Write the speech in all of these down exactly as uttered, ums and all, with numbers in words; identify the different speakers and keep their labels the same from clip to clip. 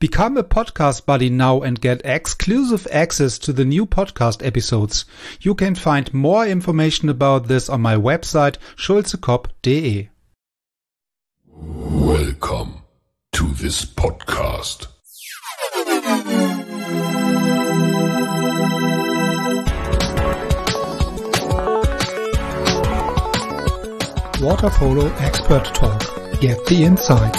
Speaker 1: Become a podcast buddy now and get exclusive access to the new podcast episodes. You can find more information about this on my website schulzekop dot de.
Speaker 2: Welcome to this podcast.
Speaker 1: Water Polo Expert Talk. Get the insights.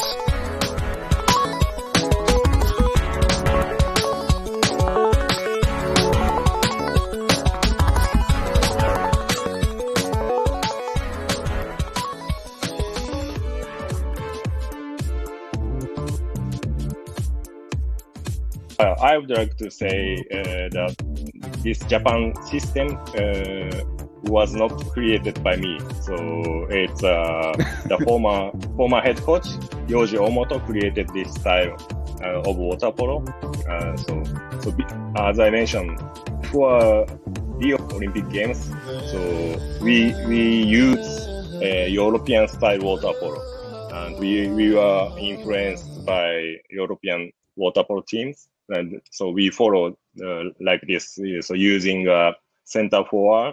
Speaker 3: Uh, I would like to say uh, that this Japan system uh, was not created by me. So it's uh, the former former head coach Yoji Omoto created this style uh, of water polo. Uh, so so be, as I mentioned for Rio Olympic Games, so we we use uh, European style water polo, and we we were influenced by European water polo teams. And so we follow uh, like this. So using uh, center forward,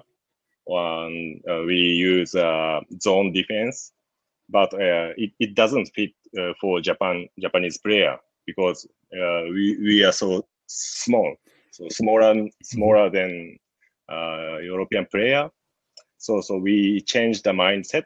Speaker 3: and uh, we use uh, zone defense, but uh, it, it doesn't fit uh, for Japan Japanese player because uh, we we are so small, so smaller smaller than uh, European player. So so we changed the mindset.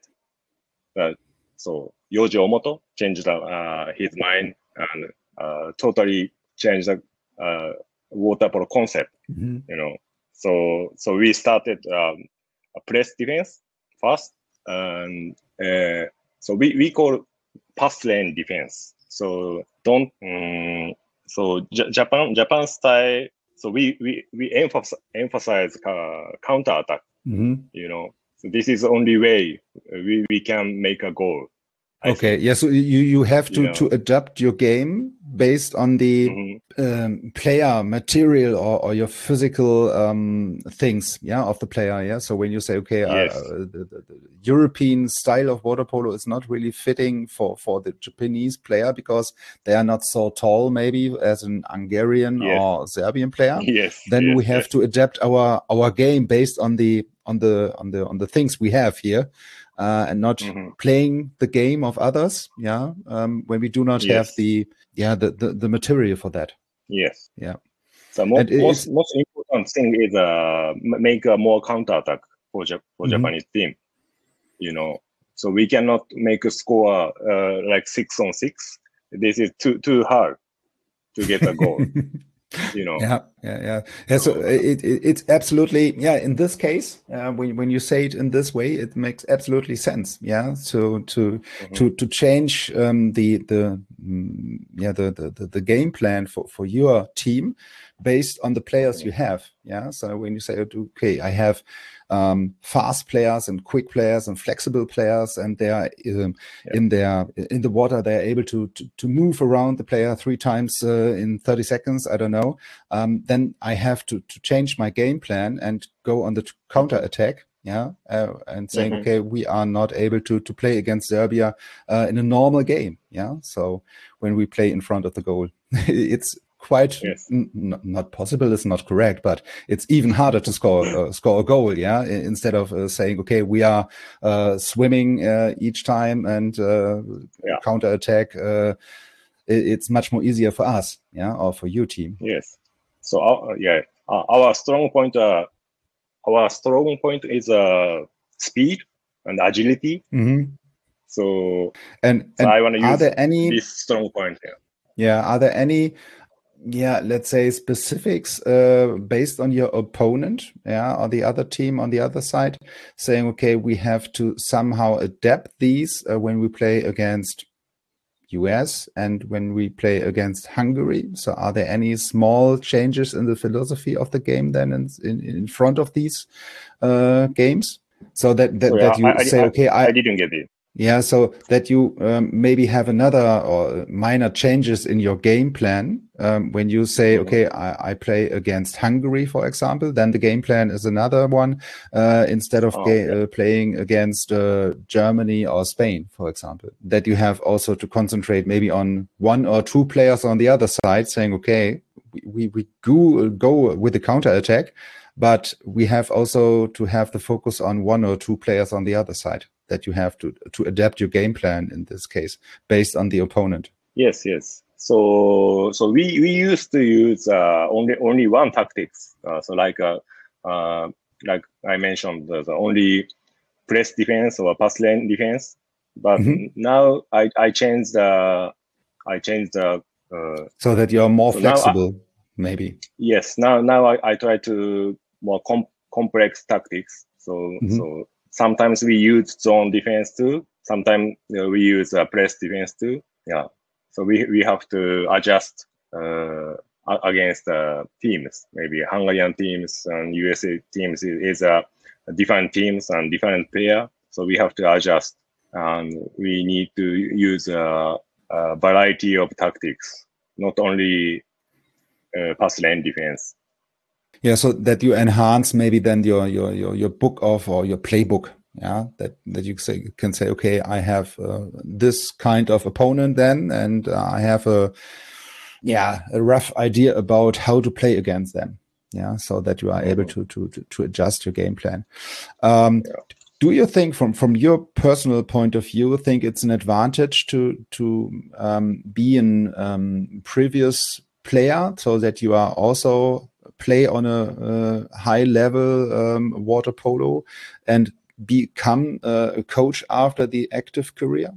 Speaker 3: Uh, so Yoji Omoto changed uh, his mind and uh, totally change the uh, water polo concept, mm-hmm. you know. So so we started um, a press defense first, and uh, so we, we call pass lane defense. So don't um, so J- Japan Japan style. So we we we emphasize emphasize uh, counter attack. Mm-hmm. You know, so this is the only way we, we can make a goal.
Speaker 4: Okay, yeah, so you, you have to, you know, to adapt your game based on the mm-hmm. um, player material or, or your physical um, things, yeah, of the player, yeah? So when you say, okay, yes. uh, the, the, the European style of water polo is not really fitting for, for the Japanese player because they are not so tall maybe as an Hungarian yes. or Serbian player,
Speaker 3: yes.
Speaker 4: then
Speaker 3: yes.
Speaker 4: we have
Speaker 3: yes.
Speaker 4: to adapt our, our game based on the on the on the on the things we have here. Uh, and not mm-hmm. playing the game of others, yeah. Um, when we do not yes. have the, yeah, the, the the material for that.
Speaker 3: Yes.
Speaker 4: Yeah.
Speaker 3: So most most, most important thing is uh make a more counter attack for ja- for mm-hmm. Japanese team. You know, so we cannot make a score uh, like six on six. This is too too hard to get a goal. You know.
Speaker 4: Yeah, yeah, yeah. yeah so it, it it's absolutely, yeah. In this case, uh, when when you say it in this way, it makes absolutely sense. Yeah. So to mm-hmm. to to change um, the the mm, yeah the, the the game plan for for your team based on the players mm-hmm. you have. Yeah. So when you say, okay, I have um, fast players and quick players and flexible players, and they are um, yeah. in their in the water, they are able to to, to move around the player three times uh, in thirty seconds. I don't know. Um, then I have to to change my game plan and go on the t- counter attack. Yeah, uh, and saying, mm-hmm. okay, we are not able to to play against Serbia uh, in a normal game. Yeah, so when we play in front of the goal, it's quite yes. n- not possible. It's not correct, but it's even harder to score uh, score a goal. Yeah, instead of uh, saying, okay, we are uh, swimming uh, each time and uh, yeah. counter attack. Uh, it, it's much more easier for us. Yeah, or for your team.
Speaker 3: Yes. So our, yeah, uh, our strong point. Uh, our strong point is uh, speed and agility. Mm-hmm. So
Speaker 4: and,
Speaker 3: so
Speaker 4: and
Speaker 3: I want to use
Speaker 4: there any,
Speaker 3: this strong point here.
Speaker 4: Yeah. Are there any? Yeah, let's say specifics uh, based on your opponent, yeah, or the other team on the other side, saying, okay, we have to somehow adapt these uh, when we play against U S and when we play against Hungary. So are there any small changes in the philosophy of the game then in, in, in front of these uh, games? So that, that,
Speaker 3: Sorry,
Speaker 4: that you
Speaker 3: I,
Speaker 4: say,
Speaker 3: I,
Speaker 4: okay, I,
Speaker 3: I didn't get it.
Speaker 4: Yeah, so that you um, maybe have another or minor changes in your game plan. Um, when you say, mm-hmm. okay, I, I play against Hungary, for example, then the game plan is another one uh, instead of
Speaker 3: oh,
Speaker 4: ga-
Speaker 3: okay.
Speaker 4: uh, playing against uh, Germany or Spain, for example. That you have also to concentrate maybe on one or two players on the other side, saying, okay, we we, we go go with the counter attack, but we have also to have the focus on one or two players on the other side. That you have to to adapt your game plan in this case based on the opponent.
Speaker 3: Yes, yes. So so we, we used to use uh, only only one tactics. Uh, so like uh, uh, like I mentioned, the only press defense or pass lane defense. But mm-hmm. now I I changed the I changed the uh,
Speaker 4: so that you're more
Speaker 3: so
Speaker 4: flexible,
Speaker 3: I,
Speaker 4: maybe.
Speaker 3: Yes. Now now I, I try to more com- complex tactics. So mm-hmm. so. Sometimes we use zone defense too. Sometimes you know, we use uh, press defense too. Yeah. So we, we have to adjust uh, against uh, teams. Maybe Hungarian teams and U S A teams is, is a uh, different teams and different player. So we have to adjust, and we need to use a, a variety of tactics, not only uh, pass lane defense.
Speaker 4: Yeah, so that you enhance maybe then your your your your book of or your playbook. Yeah, that that you say can say, okay, I have uh, this kind of opponent then, and uh, I have a yeah a rough idea about how to play against them. Yeah, so that you are mm-hmm. able to to to adjust your game plan. Um, yeah. Do you think, from from your personal point of view, think it's an advantage to to um, be an um, previous player so that you are also play on a, a high level um, water polo and become uh, a coach after the active career?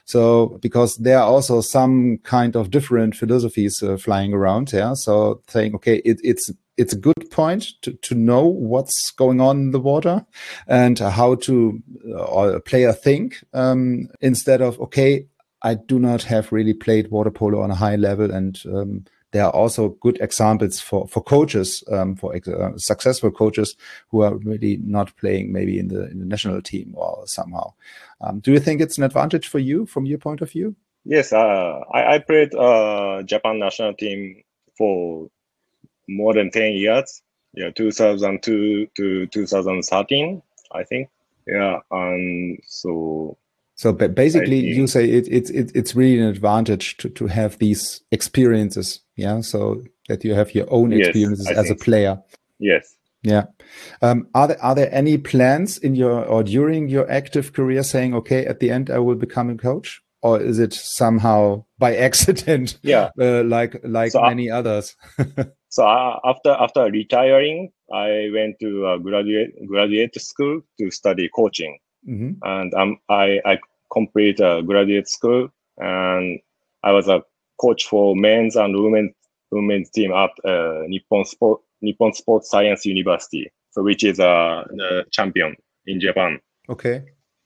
Speaker 4: So because there are also some kind of different philosophies uh, flying around. Yeah. So saying, okay, it, it's it's a good point to, to know what's going on in the water and how to uh, or a player think um, instead of, okay, I do not have really played water polo on a high level, and um, there are also good examples for, for coaches, um, for uh, successful coaches who are really not playing maybe in the, in the national team or somehow. Um, do you think it's an advantage for you from your point of view?
Speaker 3: Yes, uh, I, I played uh, Japan national team for more than ten years. Yeah, two thousand two to two thousand thirteen, I think. Yeah, and so...
Speaker 4: So basically, you say it, it, it, it's really an advantage to, to have these experiences, yeah? So that you have your own
Speaker 3: yes,
Speaker 4: experiences
Speaker 3: I
Speaker 4: as a player.
Speaker 3: So. Yes.
Speaker 4: Yeah. Um, are there are there any plans in your or during your active career saying, okay, at the end I will become a coach, or is it somehow by accident?
Speaker 3: Yeah.
Speaker 4: Uh, like like so many I, others.
Speaker 3: So I, after after retiring, I went to a graduate graduate school to study coaching. Mm-hmm. And um, I, I complete a graduate school, and I was a coach for men's and women's women's team at uh, Nippon Sport Nippon Sports Science University, so which is uh, the champion in Japan.
Speaker 4: Okay.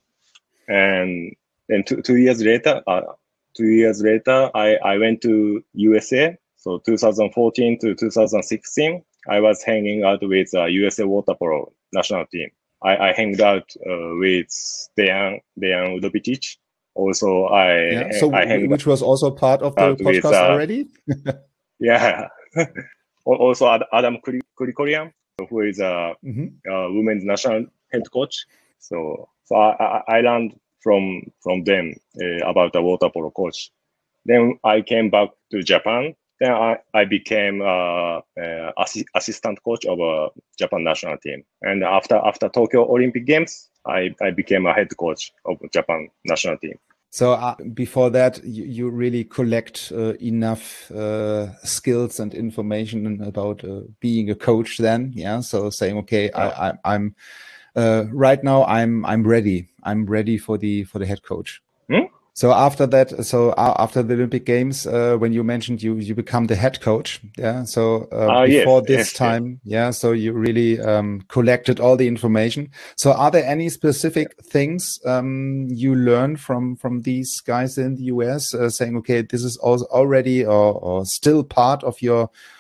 Speaker 3: And then two, two years later, uh, two years later, I, I went to U S A. So two thousand fourteen to two thousand sixteen, I was hanging out with uh, U S A water polo national team. I, I hanged out uh, with Dejan, Dejan Udovičić. Also, I,
Speaker 4: yeah. so
Speaker 3: I hanged
Speaker 4: which was also part of the podcast with, uh, already.
Speaker 3: Yeah. Also, Adam Krikorian, who is a mm-hmm. uh, women's national head coach. So, so I, I learned from from them uh, about the water polo coach. Then I came back to Japan. Then I, I became uh, uh, assi- assistant coach of a Japan national team. And after after Tokyo Olympic Games, I, I became a head coach of Japan national team.
Speaker 4: So uh, before that, you, you really collect uh, enough uh, skills and information about uh, being a coach then, yeah? So saying, okay, oh. I, I, I'm uh, right now I'm I'm ready. I'm ready for the for the head coach.
Speaker 3: Hmm?
Speaker 4: So after that, so after the Olympic Games, uh, when you mentioned you you become the head coach, yeah. So uh,
Speaker 3: uh,
Speaker 4: before
Speaker 3: yes,
Speaker 4: this
Speaker 3: yes,
Speaker 4: time,
Speaker 3: yes.
Speaker 4: yeah. So you really um, collected all the information. So are there any specific yeah. things um, you learned from from these guys in the U S, uh, saying, okay, this is also already or, or still part of your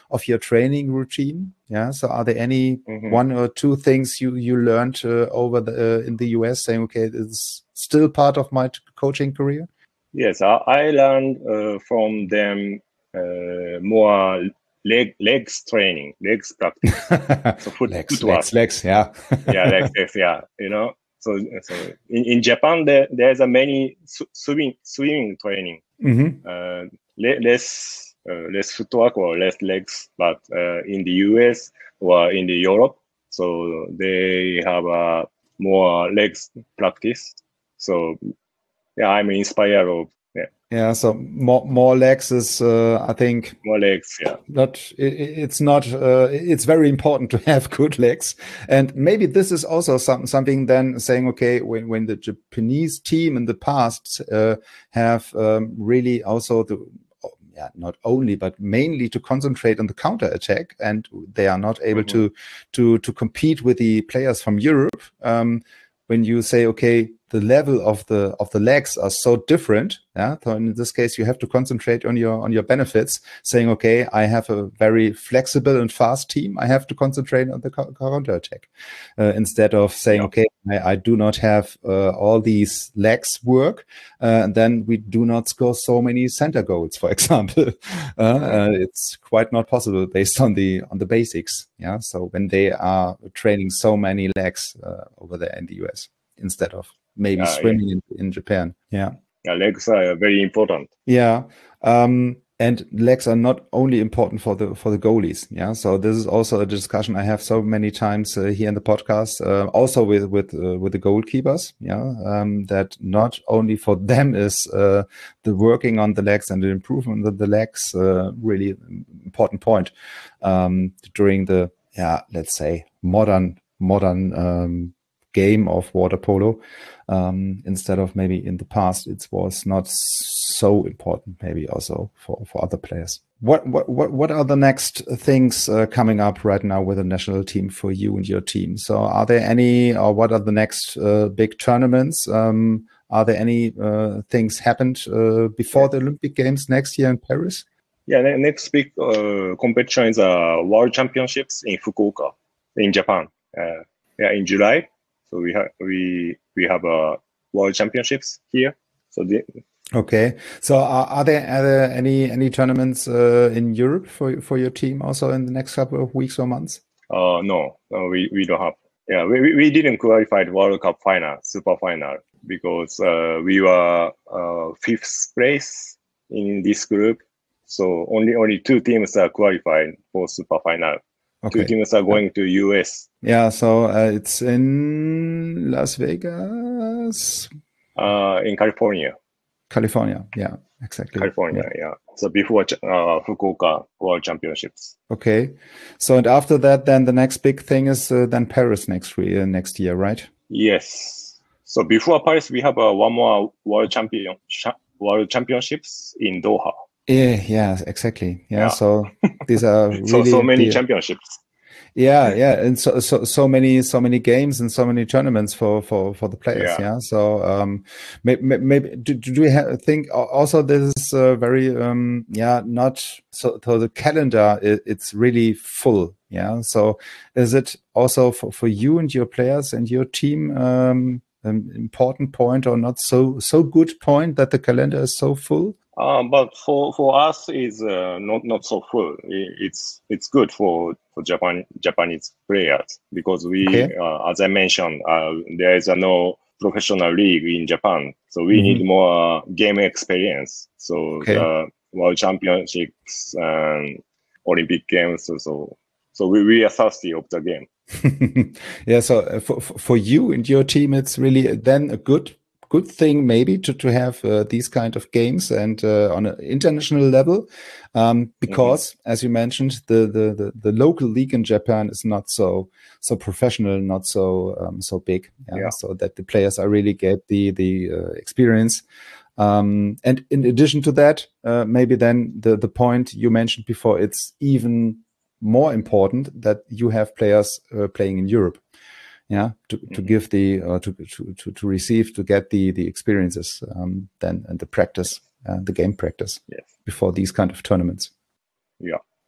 Speaker 4: of your training routine? Yeah. So are there any
Speaker 3: Mhm.
Speaker 4: one or two things you you learned uh, over the uh, in the U S saying, okay, this is still part of my t- coaching career?
Speaker 3: Yes, I, I learned uh, from them uh, more leg legs training, legs practice. So foot,
Speaker 4: legs,
Speaker 3: footwork.
Speaker 4: legs, legs. Yeah.
Speaker 3: Yeah, legs, legs, yeah. You know, so so in, in Japan there there's a many sw- swimming swimming training.
Speaker 4: hmm
Speaker 3: Uh, le- less uh, less footwork or less legs, but uh, in the U S or in the Europe, so they have a more legs practice. So yeah, I'm inspired of yeah,
Speaker 4: Yeah. So more more legs is, uh, I think,
Speaker 3: more legs. Yeah.
Speaker 4: not it, it's not uh, it's very important to have good legs, and maybe this is also some, something then saying, okay, when, when the Japanese team in the past uh, have um, really also the yeah, not only but mainly to concentrate on the counter attack, and they are not able
Speaker 3: Mm-hmm.
Speaker 4: to to to compete with the players from Europe. Um, when you say, okay, the level of the of the legs are so different, yeah. So in this case, you have to concentrate on your on your benefits, saying, okay, I have a very flexible and fast team. I have to concentrate on the counter attack uh, instead of saying,
Speaker 3: Yeah.
Speaker 4: okay, I, I do not have uh, all these legs work, uh, and then we do not score so many center goals, for example. uh, uh, it's quite not possible based on the on the basics. Yeah. So when they are training so many legs uh, over there in the U S instead of maybe
Speaker 3: Yeah,
Speaker 4: swimming in, in Japan. Yeah.
Speaker 3: Yeah, legs are very important.
Speaker 4: Yeah. Um, and legs are not only important for the for the goalies. Yeah. So this is also a discussion I have so many times uh, here in the podcast, uh, also with with uh, with the goalkeepers. Yeah. Um, that not only for them is uh, the working on the legs and the improvement of the legs uh, really important point um, during the yeah let's say modern modern um, game of water polo. Um, instead of maybe in the past, it was not so important, maybe also for, for other players. What, what, what, what are the next things uh, coming up right now with the national team for you and your team? So are there any, or what are the next uh, big tournaments? Um, are there any uh, things happened uh, before yeah. the Olympic Games next year in Paris?
Speaker 3: Yeah, the next big uh, competition is uh, World Championships in Fukuoka, in Japan. Uh, yeah, in July. So we have we we have a uh, World Championships here. So the,
Speaker 4: okay. So are, are there are there any any tournaments uh, in Europe for for your team also in the next couple of weeks or months?
Speaker 3: Uh no, no we, we don't have. Yeah, we we didn't qualify the World Cup final, super final, because uh, we were uh, fifth place in this group. So only only two teams are qualified for super final. Okay. Two teams are going to U S.
Speaker 4: Yeah, so uh, it's in Las Vegas?
Speaker 3: Uh, in California.
Speaker 4: California, yeah, exactly.
Speaker 3: California, yeah. yeah. So before uh, Fukuoka World Championships.
Speaker 4: Okay. So and after that, then the next big thing is uh, then Paris next year, next year, right?
Speaker 3: Yes. So before Paris, we have uh, one more World Champion World Championships in Doha.
Speaker 4: Yeah, yeah, exactly. Yeah, yeah. So these are really
Speaker 3: so so many
Speaker 4: the,
Speaker 3: championships.
Speaker 4: Yeah, yeah, and so so so many so many games and so many tournaments for for for the players. Yeah. yeah? So um, maybe, maybe do, do we have, think also this is uh, very um yeah not so so the calendar it, it's really full. Yeah. So is it also for for you and your players and your team um an important point or not so so good point that the calendar is so full?
Speaker 3: Um, but for, for us, is uh, not not so full. It's it's good for, for Japan Japanese players because we, okay. uh, as I mentioned, uh, there is a no professional league in Japan, so we mm-hmm. need more game experience. So okay. the World Championships and Olympic Games, so so, so we, we are thirsty of the game.
Speaker 4: Yeah. So for for you and your team, it's really then a good. good thing maybe to, to have uh, these kind of games and uh, on an international level um, because mm-hmm. as you mentioned the, the the the local league in Japan is not so so professional, not so um, so big, yeah? Yeah. So that the players are really get the the uh, experience um, and in addition to that uh, maybe then the the point you mentioned before, it's even more important that you have players uh, playing in Europe. Yeah, to, to mm-hmm. give the uh, to, to to receive to get the the experiences um, then and the practice, uh, the game practice
Speaker 3: yes.
Speaker 4: before these kind of tournaments.
Speaker 3: Yeah,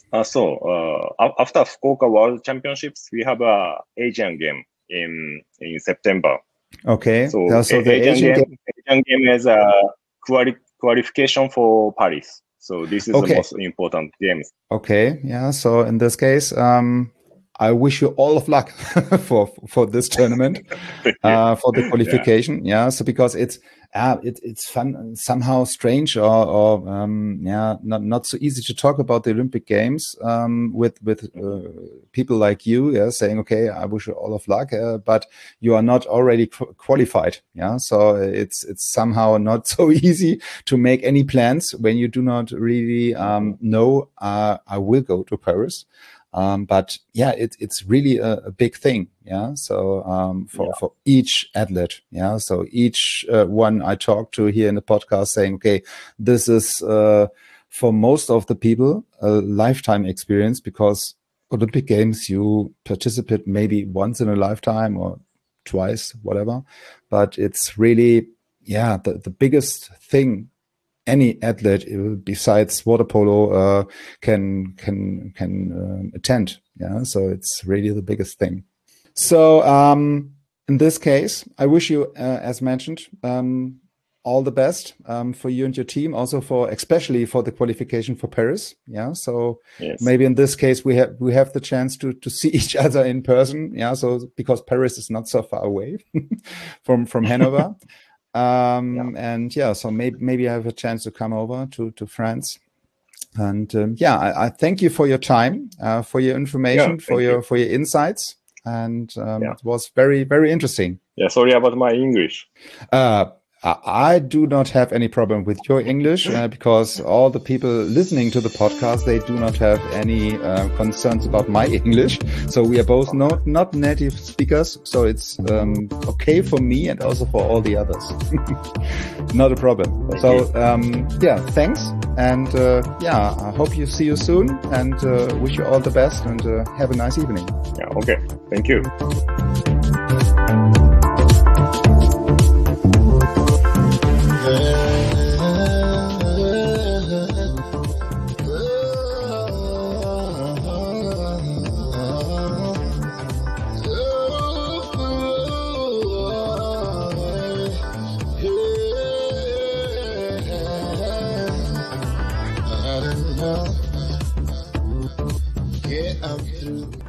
Speaker 3: Uh, so uh, after Fukuoka World Championships, we have a Asian game in in September.
Speaker 4: Okay.
Speaker 3: So,
Speaker 4: uh, so
Speaker 3: a-
Speaker 4: the
Speaker 3: Asian,
Speaker 4: Asian
Speaker 3: game,
Speaker 4: game.
Speaker 3: Asian game is a quali- qualification for Paris. So this is
Speaker 4: Okay.
Speaker 3: the most important games.
Speaker 4: Okay. Yeah. So in this case, um, I wish you all of luck for for this tournament, uh, for the qualification. Yeah. yeah so because it's uh, it, it's fun, somehow strange, or, or um, yeah, not not so easy to talk about the Olympic Games um, with with uh, people like you. Yeah, saying, okay, I wish you all of luck, uh, but you are not already qu- qualified. Yeah. So it's it's somehow not so easy to make any plans when you do not really um, know. Uh, I will go to Paris. Um, but yeah, it, it's really a, a big thing. Yeah. So, um, for,
Speaker 3: Yeah.
Speaker 4: for each athlete. Yeah. So each uh, one I talk to here in the podcast saying, okay, this is, uh, for most of the people, a lifetime experience, because Olympic Games, you participate maybe once in a lifetime or twice, whatever, but it's really, yeah, the, the biggest thing any athlete uh, besides water polo uh, can can can uh, attend. Yeah, so it's really the biggest thing. So um, in this case, I wish you, uh, as mentioned, um, all the best um, for you and your team. Also for especially for the qualification for Paris. Yeah, so
Speaker 3: Yes.
Speaker 4: maybe in this case we have we have the chance to to see each other in person. Yeah, so because Paris is not so far away from from Hanover. Um,
Speaker 3: Yeah.
Speaker 4: and yeah, so maybe, maybe I have a chance to come over to, to France. And um, yeah, I, I thank you for your time, uh, for your information,
Speaker 3: Yeah,
Speaker 4: for
Speaker 3: thank
Speaker 4: your,
Speaker 3: you.
Speaker 4: for your insights. And um,
Speaker 3: Yeah.
Speaker 4: it was very, very interesting.
Speaker 3: Yeah. Sorry about my English.
Speaker 4: Uh, I I do not have any problem with your English uh, because all the people listening to the podcast, they do not have any uh, concerns about my English. So we are both not, not native speakers. So it's um, okay for me and also for all the others. Not a problem.
Speaker 3: Thank
Speaker 4: so
Speaker 3: you.
Speaker 4: um, yeah, thanks. And uh, yeah, I hope you see you soon and uh, wish you all the best and uh, have a nice evening.
Speaker 3: Yeah. Okay. Thank you.
Speaker 5: Yeah, I'm through.